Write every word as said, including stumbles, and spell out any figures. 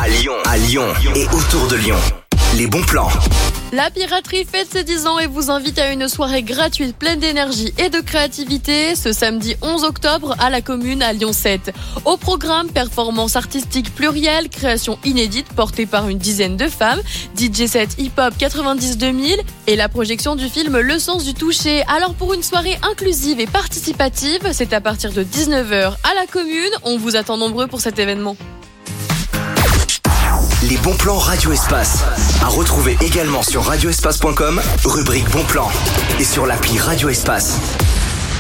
À Lyon, à Lyon et autour de Lyon. Les bons plans. La piraterie fête ses dix ans et vous invite à une soirée gratuite pleine d'énergie et de créativité ce samedi onze octobre à la commune à Lyon sept. Au programme, performance artistique plurielle, création inédite portée par une dizaine de femmes, D J set hip-hop quatre-vingt-dix deux mille et la projection du film Le sens du toucher. Alors pour une soirée inclusive et participative, c'est à partir de dix-neuf heures à la commune. On vous attend nombreux pour cet événement. Les bons plans Radio Espace. À retrouver également sur radio espace point com, rubrique bons plans. Et sur l'appli Radio Espace.